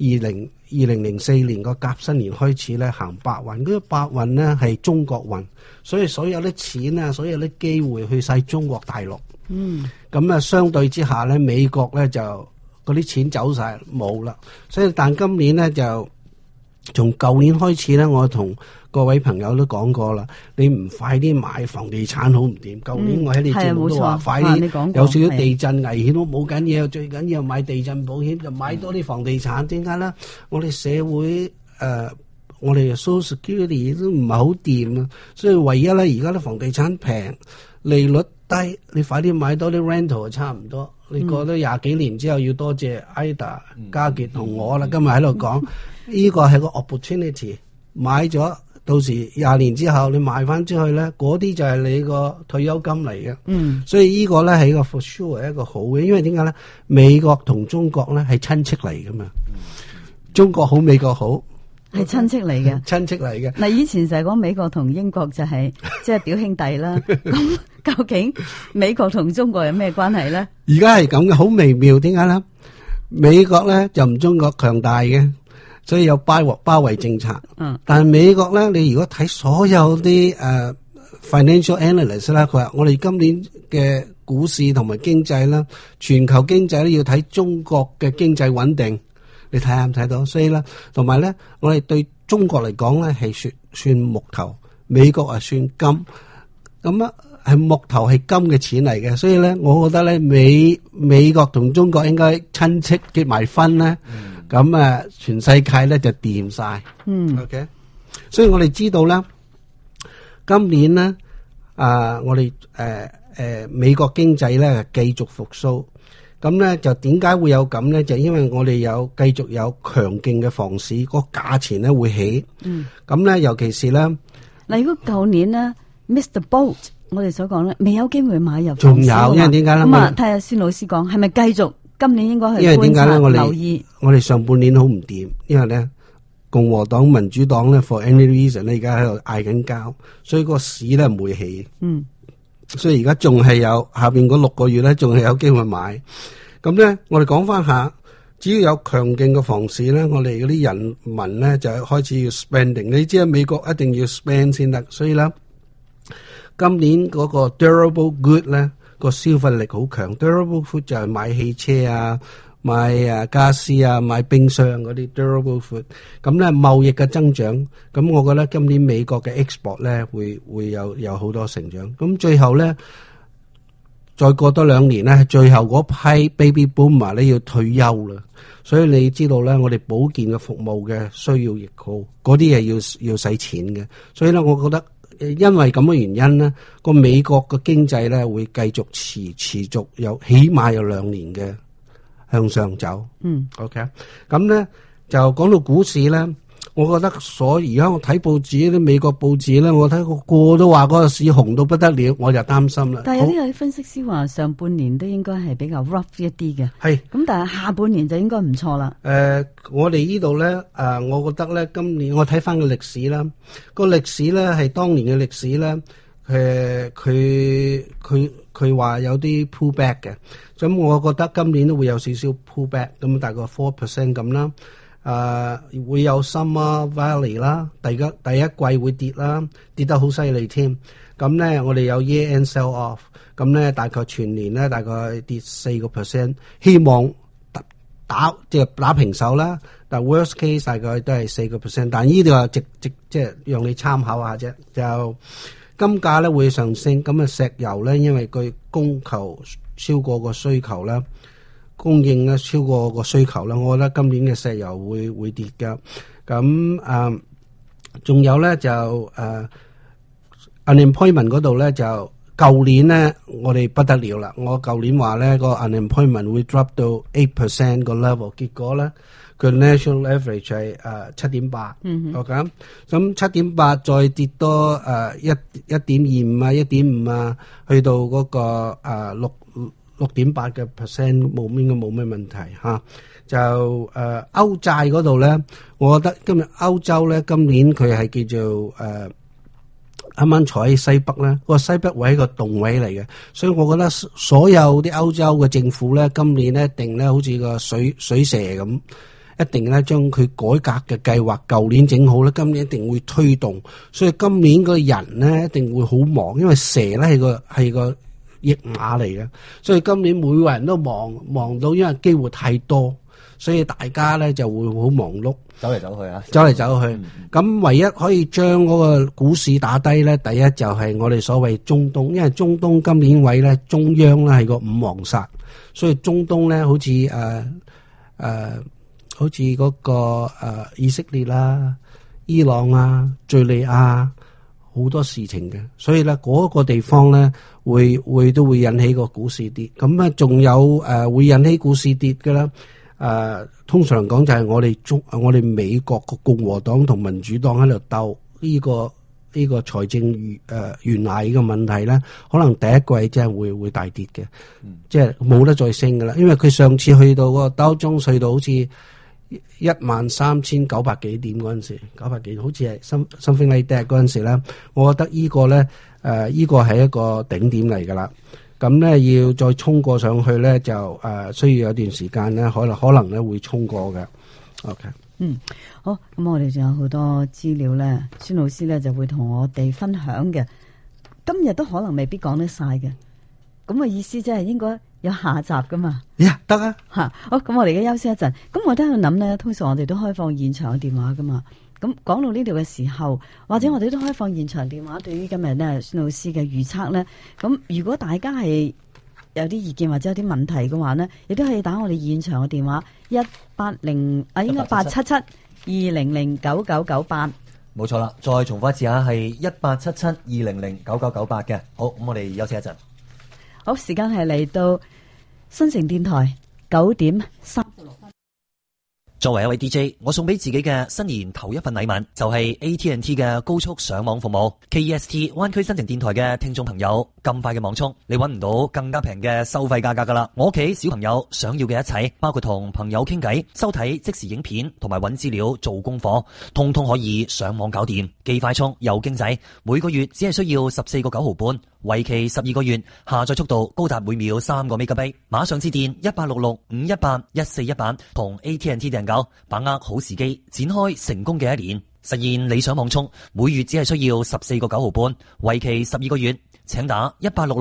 S9: 2004年個甲申年開始咧行八運，嗰個八運咧係中國運，所以所有啲錢啊，所有啲機會去晒中國大陸。咁啊，相對之下咧，美國咧就嗰啲錢走晒冇啦。所以但今年咧就從舊年開始咧，我同各位朋友都講過啦，你唔快啲買房地產好唔掂。舊年我喺你節目都話快啲，有少少地震危險都冇緊要，最緊要買地震保險，就買多啲房地產。點解咧？我哋社會我哋 social security 都唔係好掂啊，所以唯一咧而家啲房地產平，利率低，你快啲買多啲 rental 就差唔多。你過咗20幾年之後，要多謝 Ida 嘉傑同我啦，今日喺度講呢個係個 opportunity， 買咗。到時20年之後你賣翻出去咧，嗰啲就係你個退休金嚟嘅。所以呢個咧係一個 for sure 係一個好嘅，因為點解咧？美國同中國咧係親戚嚟噶嘛，中國好，美國好，
S2: 係親戚嚟嘅，
S9: 親戚嚟嘅。
S2: 嗱，以前就係講美國同英國就係即係表兄弟啦。咁究竟美國同中國有咩關係咧？
S9: 而家係咁嘅，好微妙。點解咧？美國咧就唔中國強大嘅。所以有包圍政策，但係美國咧，你如果睇所有啲financial analyst 啦，佢話我哋今年嘅股市同埋經濟啦，全球經濟咧要睇中國嘅經濟穩定，你睇下唔睇到？所以咧，同埋咧，我哋對中國嚟講咧係算木頭，美國啊算金，咁啊係木頭係金嘅錢嚟嘅，所以咧，我覺得咧美國同中國應該親戚結埋婚咧。咁啊，全世界咧就掂晒。OK， 所以我哋知道咧，今年咧我哋美國經濟咧繼續復甦。咁咧就點解會有咁咧？就因為我哋繼續有強勁嘅房市，個價錢咧會起。咁咧，尤其是咧，
S2: 嗱，如果舊年咧 Mr. Boat 我哋所講咧，未有機會買入，
S9: 仲有，因為點解咧？
S2: 咁啊，睇下孫老師講係咪繼續？今年應該去觀察留意。
S9: 我哋上半年好唔掂，因為咧共和黨、民主黨咧 for any reason 咧而家喺度嗌緊交，所以個市咧唔會起。所以而家仲係有下邊嗰6個月咧，仲係有機會買。咁咧，我哋講翻下，只要有強勁嘅房市咧，我哋嗰啲人民咧就開始要 spending。你知啊，美國一定要 spend 先得，所以咧今年嗰個 durable good 咧。個消費力好強 ，durable food 就係買汽車啊、買家私啊、買冰箱嗰啲 durable food。咁咧貿易嘅增長，咁我覺得今年美國嘅 export 咧會有好多成長。咁最後咧，再過多2年咧，最後嗰批 baby boomer 咧要退休啦。所以你知道咧，我哋保健嘅服務嘅需要亦高，嗰啲係要使錢嘅。所以咧，我覺得。因為咁嘅原因咧，個美國嘅經濟咧會繼續持續起碼有2年嘅向上走。OK， 咁咧就講到股市咧，我覺得而家我睇報紙啲美國報紙咧，我睇個個都話嗰個市紅到不得了，我就擔心啦。
S2: 但係有啲分析師話上半年都應該係比較 rough 一啲嘅，
S9: 係咁，
S2: 但係下半年就應該唔錯啦。
S9: 我哋呢度咧，我覺得咧，今年我睇翻個歷史啦，個歷史咧係當年嘅歷史咧，佢話有啲 pullback 嘅，咁我覺得今年都會有少少 pullback，咁大概 4% 咁啦。會有 Summer Valley 啦，第一季會跌啦，跌得好犀利添。咁咧，我哋有 Year End Sell Off， 咁咧大概全年咧大概跌4%，希望打平手啦。但 worst case 大概都係4%，但呢度即係讓你參考下啫。就金價咧會上升，咁啊石油咧因為佢供求超過個需求啦。供應咧超過個需求啦，我覺得今年嘅石油會跌㗎。咁仲有咧就unemployment 嗰度咧就舊年咧我哋不得了啦。我舊年話咧個 unemployment 會 drop 到 8% 個 level， 結果咧佢 national average 係7.8，OK， 咁7.8再跌多1.25啊、1.5啊，去到嗰個6.8%應該冇咩問題嚇。就歐債嗰度咧，我覺得今日歐洲咧今年佢係叫做啱啱坐喺西北咧，個西北位係個洞位嚟嘅，所以我覺得所有啲歐洲嘅政府咧，今年咧一定咧好似個水蛇咁，一定咧將佢改革嘅計劃，舊年整好咧，今年一定會推動。所以今年個人咧一定會好忙，因為蛇咧係個驛馬嚟嘅，所以今年每個人都忙到，因為機會太多，所以大家咧就會好忙碌，
S4: 走嚟走去啊，
S9: 走嚟走去。咁唯一可以將嗰個股市打低咧，第一就係我哋所謂中東，因為中東今年位咧中央咧係個五黃煞，所以中東咧好似好似嗰個以色列啦、伊朗啊、敘利亞好多事情嘅，所以咧嗰個地方咧都會引起個股市跌。咁咧仲有會引起股市跌嘅啦。通常講就係我哋美國個共和黨同民主黨喺度鬥呢個財政懸崖嘅問題咧，可能第一季真係會大跌嘅，即係冇得再升噶啦。因為佢上次去到個道瓊斯去到好似13,900幾點嗰陣時，900幾好似係 something like that 嗰陣時咧，我覺得呢個咧呢個係一個頂點嚟噶啦。咁咧要再衝過上去咧，就需要有段時間咧，可能咧會衝過嘅。OK，
S2: 好，咁我哋仲有好多資料咧，孫老師咧就會同我哋分享嘅。今日都可能未必講得晒嘅，咁嘅意思即係應該有下集噶嘛？
S9: 得啊
S2: 吓，好，咁我哋而家休息一陣。咁我都喺度諗咧，通常我哋都開放現場嘅電話噶嘛。咁講到呢度嘅時候，或者我哋都開放現場電話，對於今日咧孫老師嘅預測咧，咁如果大家係有啲意見或者有啲問題嘅話呢，亦都可以打我哋現場嘅電話應該877-200-9998。
S4: 冇錯啦，再重複一次啊，係1877-200-9998嘅。好，咁我哋休息一陣。
S2: 好，時間係嚟到新城電台9:36。
S4: 作為一位 DJ， 我送俾自己嘅新年頭一份禮物就係 AT&T 嘅高速上網服務。KEST 灣區新城電台嘅聽眾朋友，咁快嘅網速，你搵唔到更加平嘅收費價格噶啦。我屋企小朋友想要嘅一切，包括同朋友傾偈、收睇即時影片同埋搵資料做功課，通通可以上網搞掂，既快速又經濟。每個月只係需要14個9毫半，為期12個月，下載速度高達每秒3個 MB。馬上致電1866-518-1418同 AT&T 訂購，把握好時機，展開成功嘅一年，實現理想網速。每月只係需要14個9毫半，為期12個月。請打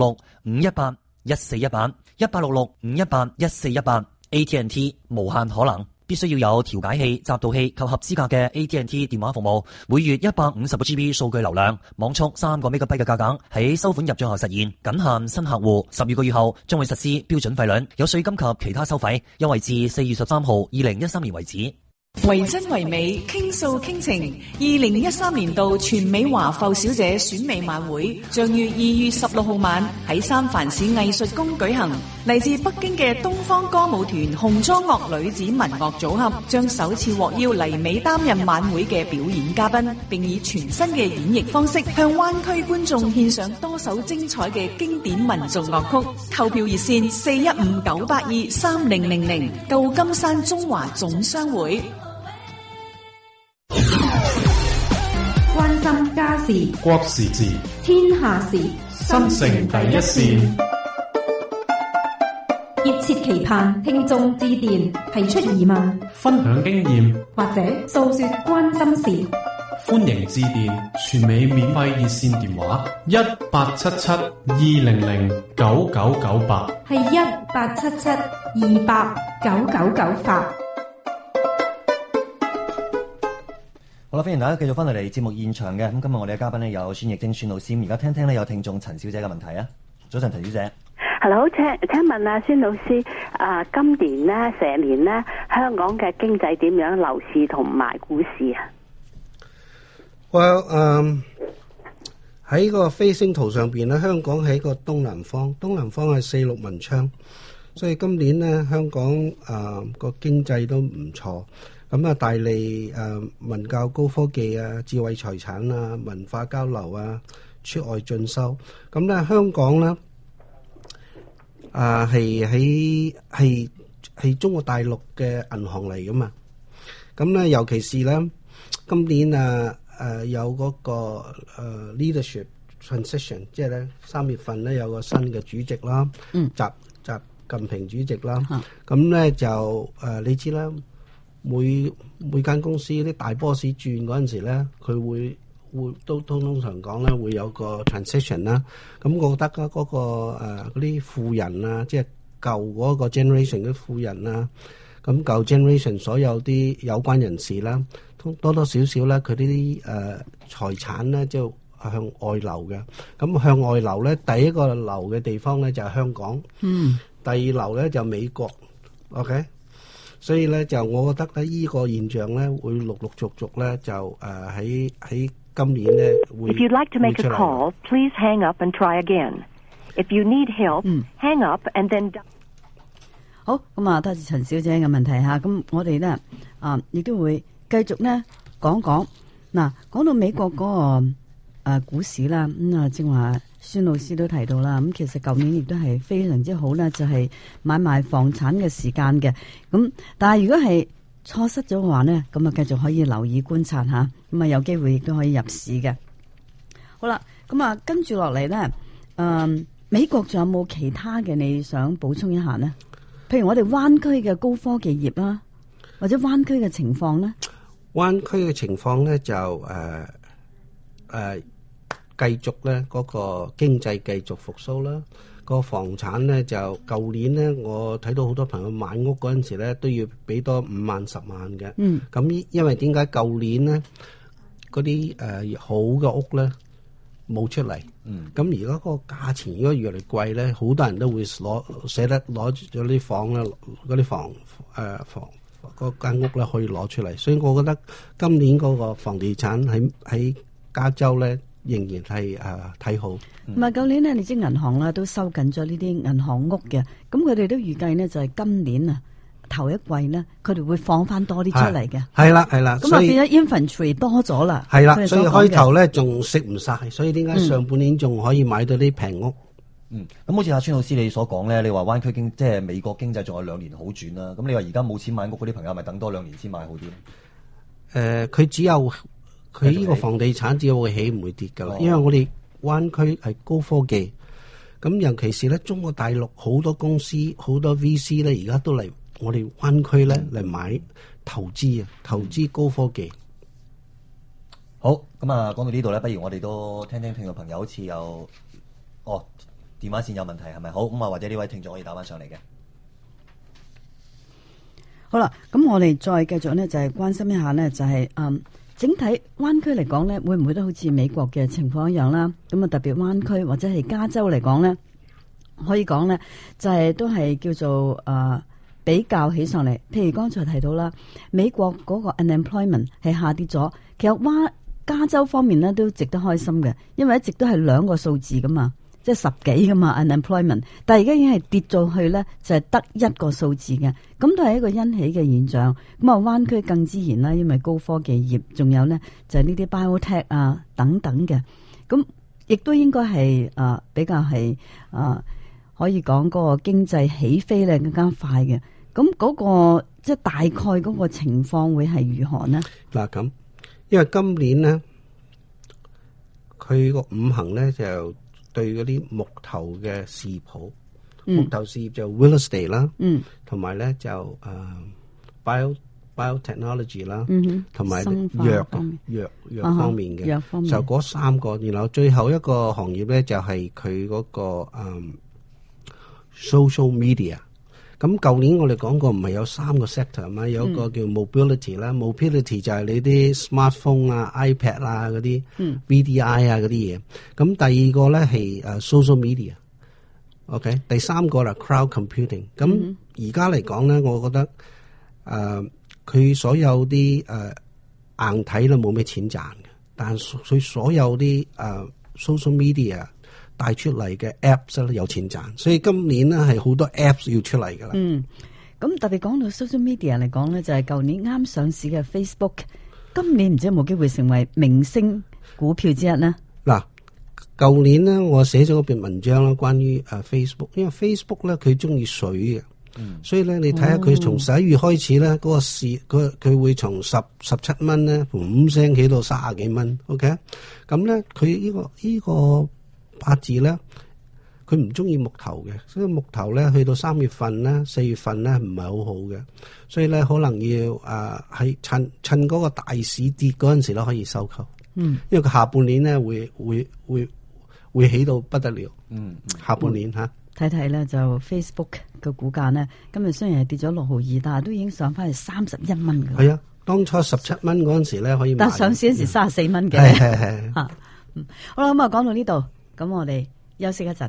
S4: 1866-518-1418 AT&T 無限可能。必須要有調解器、集導器及合資格嘅 AT&T 電話服務，每月150個 GB 數據流量，網速3個 MB 嘅價格喺收款入賬後實現，僅限新客戶。12個月後將會實施標準費率，有稅金及其他收費，優惠至4月13號2013年為止。
S7: 為真為美，傾訴傾情。2013年度全美華埠小姐選美晚會將於2月16號晚喺三藩市藝術宮舉行。嚟自北京嘅東方歌舞團紅裝樂女子民樂組合將首次獲邀嚟美擔任晚會嘅表演嘉賓，並以全新嘅演繹方式向灣區觀眾獻上多首精彩嘅經典民族樂曲。購票熱線415-982-3000，舊金山中華總商會。
S8: 關心家事、
S3: 國時事、
S8: 天下事，
S3: 新城第一線。
S8: 熱切期盼聽眾致電，提出疑問、
S3: 分享經驗
S8: 或者訴說關心事。
S3: 歡迎致電全美免費熱線電話1877-200-9998，
S8: 係1877-200-9998。
S4: 好啦，歡迎大家繼續翻嚟節目現場嘅。咁今日我哋嘅嘉賓呢有孫亦菁孫老師，而家聽呢有聽眾陳小姐嘅問題啊。早晨，陳小姐。
S12: Hello， 請問啊，孫老師，今年呢成年呢香港嘅經濟點樣？樓市同埋股市啊
S9: ？Well，喺個飛星圖上邊咧，香港喺個東南方係四六文昌， 所以今年咧香港個經濟都唔錯，咁啊帶嚟文教高科技啊、智慧財產啊、文化交流啊、出外進修。咁咧香港咧係中國大陸嘅銀行嚟噶嘛，咁咧尤其是咧今年有嗰個leadership transition， 即係咧3月份咧有個新嘅主席啦，習近平主席啦，咁咧就你知啦，每間公司啲大 boss 轉嗰陣時咧，佢會都通常講咧會有個 transition 啦。咁我覺得嗰個嗰啲富人啊，即係舊嗰個 generation 嘅富人啊，咁舊 generation 所有啲有關人士啦，多多少少咧佢啲財產咧就向外流嘅。咁向外流咧，第一個流嘅地方咧就係香港，第二流咧就美國 ，OK。所以咧就我覺得咧呢個現象咧會陸陸續續咧就喺今年咧會。
S13: If you'd like to make a call, please hang up and try again. If you need help, hang up and then.
S2: 好，咁啊，多謝陳小姐嘅問題吓，咁我哋咧亦都會繼續咧講講嗱，講到美國嗰個股市啦，咁啊正話孫老師都提到啦，咁其實舊年亦都係非常之好啦，就係買賣房產嘅時間嘅，咁但係如果係錯失咗嘅話呢，咁啊繼續可以留意觀察下，咁啊有機會亦都可以入市嘅。好啦，咁啊跟住落嚟呢，美國仲有冇其他嘅你想補充一下呢？譬如我哋灣區嘅高科技業啦，或者灣區嘅情況呢？
S9: 灣區嘅情況呢，就繼續咧嗰個經濟繼續復甦啦，個房產咧就舊年咧我睇到好多朋友買屋嗰陣時咧都要俾多5萬10萬嘅，咁因為點解舊年咧嗰啲好嘅屋咧冇出嚟，咁而家個價錢如果越嚟貴咧，好多人都會捨得攞咗啲房咧，嗰啲房嗰間屋咧可以攞出嚟，所以我覺得今年嗰個房地產喺加州咧仍然係睇好。
S2: 唔係舊年呢，你知銀行啦都收緊咗呢啲銀行屋嘅，咁佢哋都預計呢，就係今年頭一季呢，佢哋會放翻多啲出嚟嘅。係啦，咁啊變咗 inventory 多咗啦。係啦，
S9: 所以開頭咧仲食唔晒，所以點解上半年仲可以買到啲平屋？
S4: 咁好似阿孫老師你所講咧，你話灣區即係美國經濟仲有2年好轉啦。咁你話而家冇錢買屋嗰啲朋友，咪等多2年先買好啲咧？
S9: 佢呢個房地產只會起唔會跌噶啦，因為我哋灣區係高科技，咁尤其是咧中國大陸好多公司好多 VC 咧，而家都嚟我哋灣區咧嚟買投資高科技。
S4: 好，咁啊講到呢度咧，不如我哋都聽聽眾朋友好似有電話線有問題係咪？好，咁啊或者呢位聽眾可以打翻上嚟嘅。
S2: 好啦，咁我哋再繼續呢，就係關心一下呢，就係整體灣區嚟講呢，會唔會都好似美國嘅情況一樣啦？咁啊，特別灣區或者係加州嚟講呢，可以講呢，就係都係叫做比較起上嚟。譬如剛才提到啦，美國嗰個 unemployment 係下跌咗，其實加州方面呢都值得開心嘅，因為一直都係2個數字噶嘛，即係10幾噶嘛 unemployment， 但係而家已經係跌咗去呢，就係得1個數字嘅，咁都係一個欣喜嘅現象。咁啊，灣區更自然啦，因為高科技業，仲有呢就係呢啲 biotech 啊等等嘅，咁亦都應該係比較係可以講嗰個經濟起飛咧更加快嘅。咁嗰個即係大概嗰個情況會係如何呢？
S9: 嗱咁，因為今年呢，佢個5行咧就對嗰啲木頭嘅事業，木頭事業就 real estate 啦，同埋咧就biotechnology 啦，同埋藥方面嘅，就嗰3個。然後最後一個行業咧就係佢嗰個social media。咁舊年我哋講過唔係有3個 sector 嘛，有一個叫 mobility 啦，mobility 就係你啲 smartphone 啊、iPad 啊嗰啲，VDI 啊嗰啲嘢。咁第二個咧係social media，OK，第3個啦 crowd computing。咁而家嚟講咧，我覺得佢所有啲硬體咧冇咩錢賺嘅，但係佢所有啲social media 帶出嚟嘅 Apps 咧有錢賺，所以今年咧係好多 Apps 要出嚟噶啦。
S2: 咁特別講到 social media 嚟講咧，就係舊年啱上市嘅 Facebook， 今年唔知有冇機會成為明星股票之一呢？
S9: 嗱，舊年咧我寫咗嗰篇文章啦，關於Facebook， 因為 Facebook 咧佢中意水嘅。所以咧，你睇下佢從11月開始咧，嗰個市佢會從17蚊咧，5聲起到30幾蚊。OK， 咁咧佢呢個八字咧，佢唔中意木頭嘅，所以木頭咧去到3月份咧、4月份咧唔係好好嘅，所以咧可能要喺趁嗰個大市跌嗰陣時咧可以收購。因為佢下半年咧會起到不得了。下半年吓。
S2: 睇睇咧就 Facebook 嘅股價呢，今日雖然係跌咗6毫2，但係都已經上翻去31蚊嘅。
S9: 係啊，當初17蚊嗰陣時咧可以買，
S2: 但係上市嗰時34蚊嘅。
S9: 係
S2: 吓，好啦，咁啊講到呢度，咁我哋休息一陣。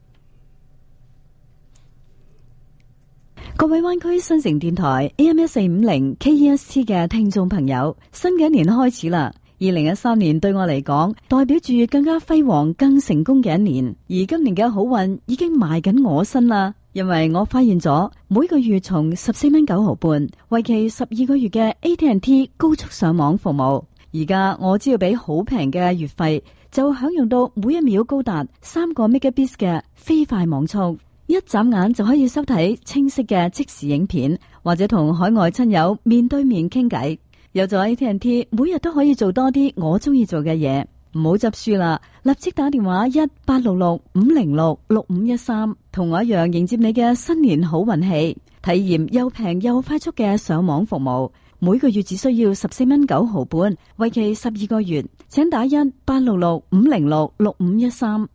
S2: 各位灣區新城電台 AM1450 KEST 嘅聽眾朋友，新嘅一年開始啦。2013年對我嚟講，代表住更加輝煌、更成功嘅一年。而今年嘅好運已經埋緊我身啦，因為我發現咗每個月從14蚊9毫半，為期12個月嘅 AT&T 高速上網服務。而家我只要俾好平嘅月費，就享用到每一秒高達3個 Mbps 嘅飛快網速，一眨眼就可以收睇清晰嘅即時影片，或者同海外親友面對面傾偈。有咗 AT&T， 每日都可以做多啲我中意做嘅嘢，唔好執輸啦！立即打電話1866-506-6513，同我一樣迎接你嘅新年好運氣，體驗又平又快速嘅上網服務。每個月只需要14蚊9毫半，為期12個月。請打1866-506-6513，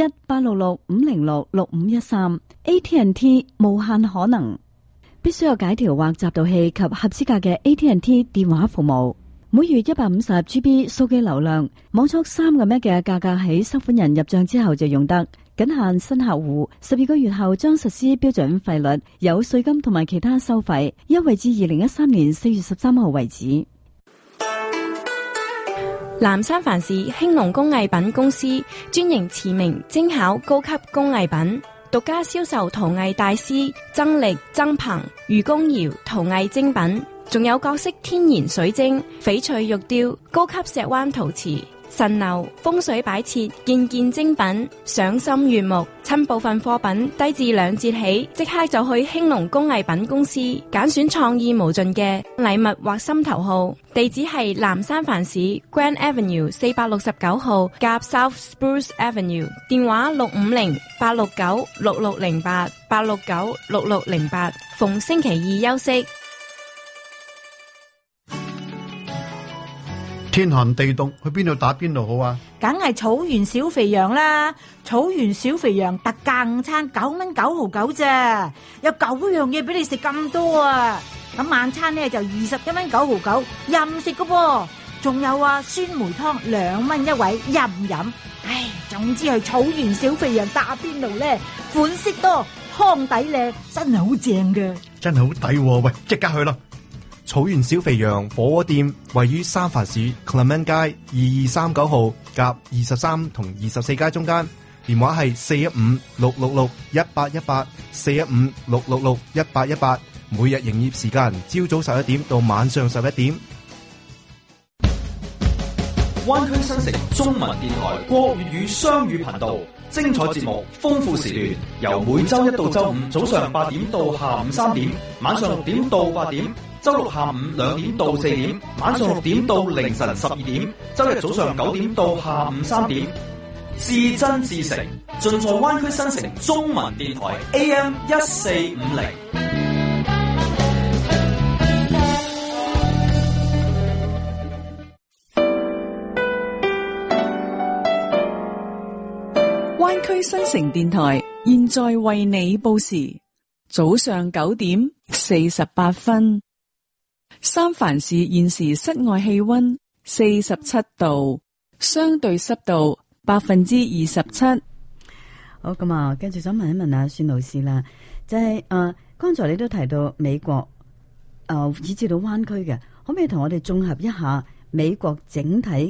S2: 1866-506-6513。AT&T 無限可能。必須有解條或集導器及合資格嘅 AT&T 電話服務，每月150 GB 數據流量，網速3個 M 嘅價格喺收款人入賬之後就用得，僅限新客戶。12個月後將實施標準費率，有稅金同埋其他收費，優惠至2013年4月13號為止。
S14: 南三藩市興隆工藝品公司專營馳名精巧高級工藝品。獨家銷售陶藝大師曾力、曾鵬、愚公窯陶藝精品，仲有各式天然水晶、翡翠玉雕、高級石灣陶瓷、神樓、風水擺設，件件精品，賞心悅目。趁部分貨品低至2折起，即刻就去興隆工藝品公司揀選創意無盡嘅禮物或心頭好。地址係南三藩市 Grand Avenue 469號夾 South Spruce Avenue， 電話650-869-6608 869-6608，逢星期二休息。
S15: 天寒地凍，去邊度打邊爐好啊？
S16: 梗係草原小肥羊啦！草原小肥羊特價午餐9蚊9毫9咋，有9樣嘢俾你食咁多啊！咁晚餐呢就21蚊9毫9，任食噶噃。仲有啊，酸梅湯2蚊一位，任飲。唉，總之係草原小肥羊打邊爐咧，款式多，湯底靚，真係好正噶。
S11: 真係好抵喎！喂，即刻去啦！草原小肥羊火鍋店位於三藩市 Clement 街2239號夾23同24街中間，電話係415-666-1818 415-666-1818，每日營業時間朝早11點到晚上11點。
S1: 灣區新城中文電台國粵語雙語頻道，精彩節目，豐富時段，由每周1到周5早上8點到下午3點，晚上6點到8點。周六下午2點到4點，晚上6點到凌晨12點，周日早上9點到下午3點。至真至誠，盡在灣區新城中文電台 AM1450。
S7: 灣區新城電台現在為你報時，早上9點48分。三藩市現時室外氣溫47度，相對濕度27%。
S2: 好，咁啊，跟住想問一問阿孫老師啦，就係剛才你都提到美國以至到灣區嘅，可唔可以同我哋綜合一下美國整體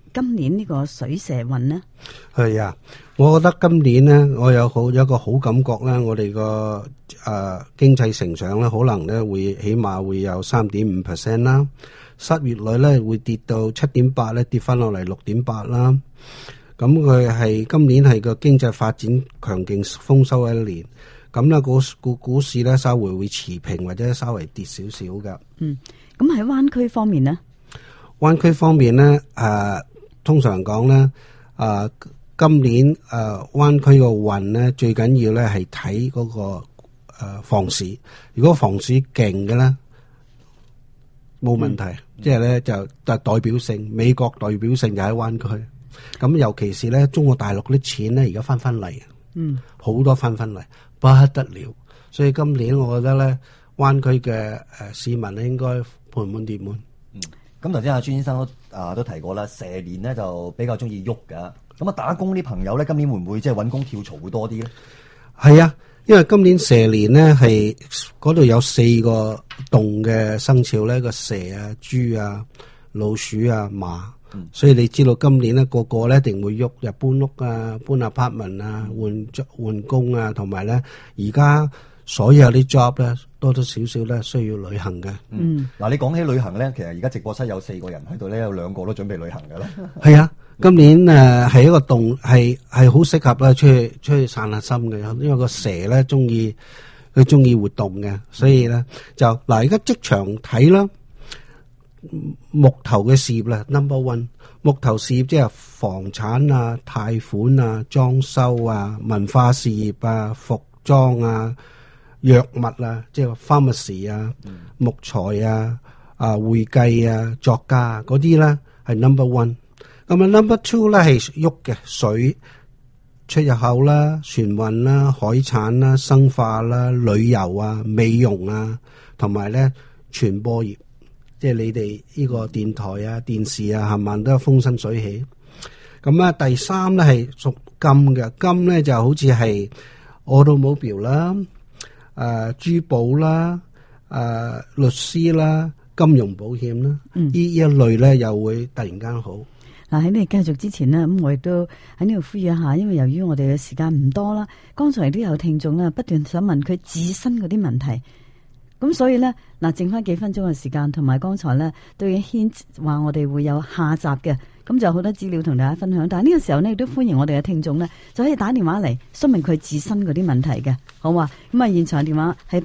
S2: 今年呢個水蛇運呢？
S9: 係啊，我覺得今年呢，我有一個好感覺咧，我哋個經濟成長咧，可能咧會起碼會有3.5% 啦，失業率咧會跌到7.8咧，跌翻落嚟6.8啦。咁佢係今年係個經濟發展強勁豐收嘅一年。咁咧股市咧稍微會持平或者稍微跌少少噶。
S2: 咁喺灣區方面呢？
S9: 灣區方面咧，通常講咧，今年灣區個運咧最緊要咧係睇嗰個房市。如果房市勁嘅咧，冇問題，即係咧就代表性，美國代表性就喺灣區。咁尤其是咧中國大陸啲錢咧而家翻嚟，好多翻嚟。不得了，所以今年我覺得咧，灣區嘅市民咧應該盆滿缽滿。
S4: 咁頭先阿朱先生都提過啦，蛇年咧就比較中意喐噶。咁打工啲朋友咧，今年會唔會即係揾工跳槽會多啲咧？係
S9: 啊，因為今年蛇年咧係嗰度有4個動嘅生肖咧，個蛇啊、豬啊、老鼠啊、馬。所以你知道今年咧個個咧一定會喐，又搬屋啊、搬 apartment 啊、換工啊，同埋咧而家所有啲 job 咧多多少少咧需要旅行嘅。
S4: 嗱，你講起旅行咧，其實而家直播室有4個人喺度咧，有2個都準備旅行㗎啦。
S9: 係啊，今年係一個動係好適合啦，出去散下心嘅，因為個蛇咧中意活動嘅，所以咧就嗱而家職場睇啦。木頭嘅事業啦 ，number one， 木頭事業即係房產啊、貸款啊、裝修啊、文化事業啊、服裝啊、藥物啊，即係 pharmacy 啊、木材啊、會計啊、作家啊嗰啲咧係 number one。咁啊 number two 咧係喐嘅水出入口啦、船運啦、海產啦、生化啦、旅遊啊、美容啊，同埋咧傳播業。即係你哋呢個電台啊、電視啊，係咪都係風生水起？咁啊，第三咧係屬金嘅，金咧就好似係 automobile 啦、珠寶啦、律師啦、金融保險啦，呢一類咧又會突然間好。
S2: 嗱，喺你繼續之前呢，咁我亦都喺呢度呼籲一下，因為由於我哋嘅時間唔多啦，剛才都有聽眾咧不斷想問佢自身嗰啲問題。咁所以咧，嗱，剩翻幾分鐘嘅時間，同埋剛才咧都已經牽話我哋會有下集嘅，咁就好多資料同大家分享。但係呢個時候呢，亦都歡迎我哋嘅聽眾呢，就可以打電話嚟詢問佢自身嗰啲問題嘅，好嘛？咁啊，現場電話係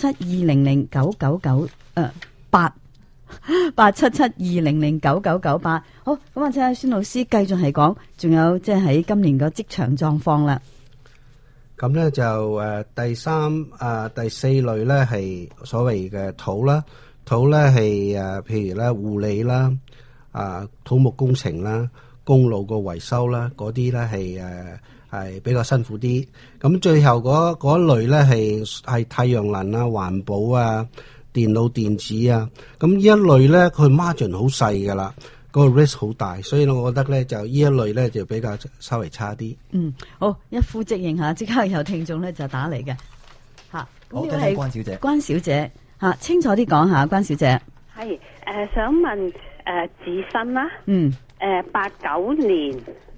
S2: 877-200-9998，877-200-9998。好，咁啊，請阿孫老師繼續係講，仲有即係喺今年個職場狀況啦。
S9: 咁咧就第四類咧係所謂嘅土啦，土咧係譬如咧護理啦，土木工程啦，公路個維修啦，嗰啲咧係比較辛苦啲。咁最後嗰一類咧係太陽能啊、環保啊、電腦電子啊，咁呢一類咧佢 margin 好細噶啦。嗰個 risk 好大，所以咧，我覺得咧就呢一類咧就比較稍微差啲。
S2: 好，一呼即應下，即刻有聽眾咧就打嚟嘅嚇。
S4: 好，跟住關小姐。
S2: 關小姐嚇，清楚啲講下，關小姐。
S12: 係想問自身啦。89年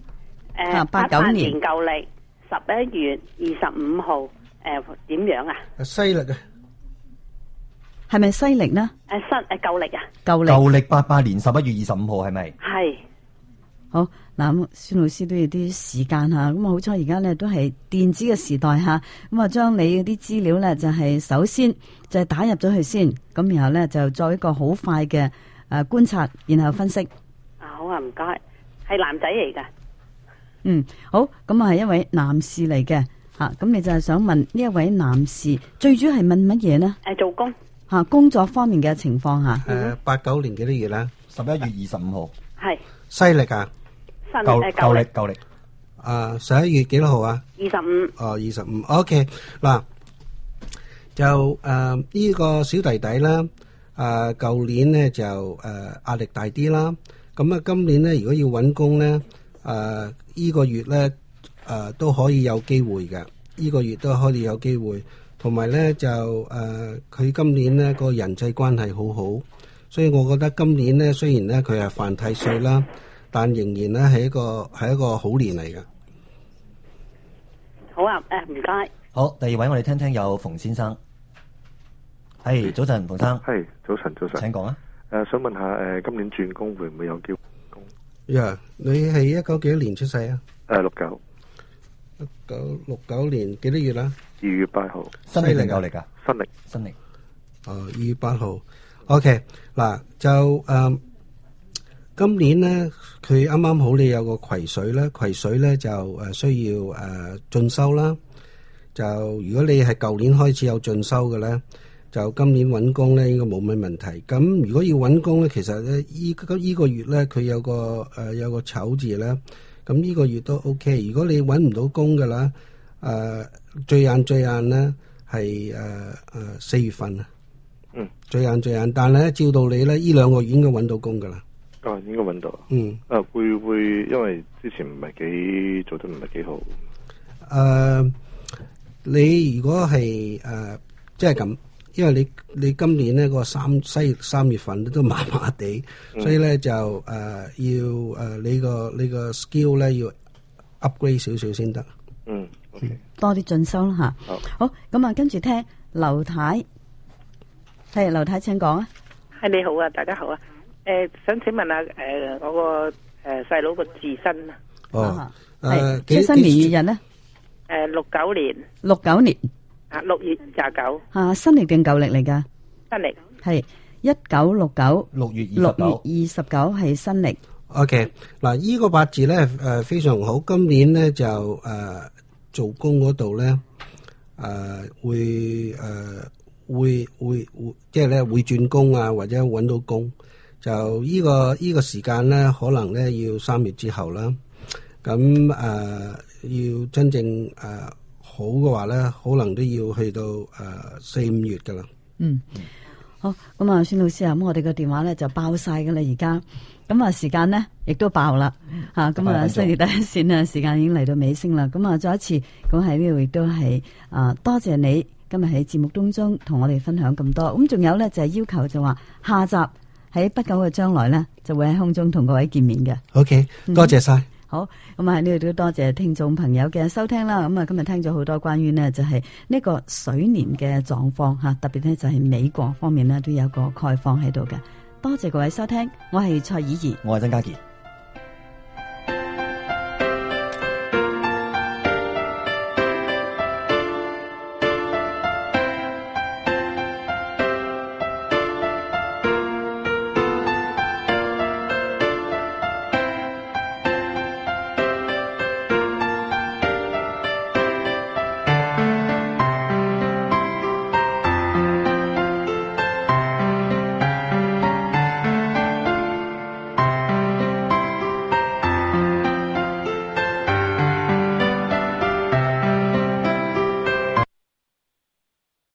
S12: 88年舊曆11月25號點樣啊？
S9: 西歷啊！
S2: 係咪西歷呢？
S12: 舊歷啊！
S4: 舊歷88年11月25號係咪？
S12: 係。
S2: 好嗱，咁孫老師都要啲時間吓，咁啊好彩而家咧都係電子嘅時代吓，咁啊將你啲資料咧就係首先就係打入咗去先，咁然後咧就作一個好快嘅觀察，然後分析。
S12: 好啊，唔該，係男仔嚟噶。
S2: 好，咁啊係一位男士嚟嘅吓，咁你就係想問呢一位男士最主要係問乜嘢呢？
S12: 做工。
S2: 工作方面嘅情況下
S9: 89年幾多月咧
S4: ？11月25號。
S12: 係。
S9: 西歷啊？
S4: 舊歷。
S9: 11月幾多號啊
S12: ？25。
S9: 25。OK， 嗱，就呢個小弟弟啦，舊年咧就壓力大啲啦。咁啊，今年咧如果要揾工咧，呢個月咧都可以有機會嘅，呢個月都可以有機會。同埋咧就佢今年咧個人際關係好好，所以我覺得今年咧雖然咧佢係犯太歲啦， 但仍然咧係一個好年嚟嘅。
S12: 好啊，唔該。
S4: 好，第二位我哋聽聽有馮先生。係早晨，馮生。
S17: 係早晨，
S4: 請講啊。
S17: 想問下今年轉工會唔會有機會工？
S9: 你係19幾多年出世啊
S17: ？69。
S9: 69年幾多月啦
S17: ？2月8號。
S4: 新曆定舊曆啊？新曆。
S9: 2月8號。OK， 嗱就今年咧，佢啱啱好你有個癸水咧，癸水咧就需要進修啦。就如果你係舊年開始有進修嘅咧，就今年揾工咧應該冇乜問題。咁如果要揾工咧，其實咧依個月咧佢有個丑字咧，咁呢個月都 OK。如果你揾唔到工嘅啦，最晏咧係4月份啊。最晏，但係咧照道理咧，呢2個月應該揾到工噶啦。
S17: 應該揾到。會因為之前做得唔係幾好。你如果係即係咁，因為你今年咧個3月份都麻麻地，所以咧就要你個 skill 咧要 upgrade 少少先得。 OK。
S2: 多啲進修啦吓。好，咁啊，跟住聽劉太。係劉太，請講啊。
S18: 係你好啊，大家好啊。想請問下我個細佬個自身啊。
S2: 出生年月日咧
S18: ？69年。
S2: 69年。
S18: 6月29。
S2: 新曆定舊曆嚟噶？
S18: 新曆。
S2: 係1969。
S4: 6月
S2: 29係新曆。
S9: OK， 嗱，依個八字咧非常好，今年咧就做工嗰度咧會即係咧會轉工啊，或者揾到工，就呢個時間咧，可能咧要3月之後啦。咁要真正好嘅話咧，可能都要去到4、5月噶啦。
S2: 好，咁啊，孫老師啊，咁我哋個電話咧就爆晒噶啦，而家咁啊時間咧亦都爆啦吓，咁啊星期第一線啊時間已經嚟到尾聲啦。咁啊再一次咁喺呢度亦都係多謝你。今日喺節目當中同我哋分享咁多，咁仲有呢，就係要求就話下集喺不久嘅將來呢，就會喺空中同各位見面嘅。
S9: OK， 多謝晒。
S2: 好，咁啊喺呢度都多謝聽眾朋友嘅收聽啦。咁啊今日聽咗好多關於呢，就係呢個水年嘅狀況吓，特別呢，就係美國方面呢，都有個概況喺度嘅。多謝各位收聽，我係蔡綺儀，
S4: 我係曾家傑。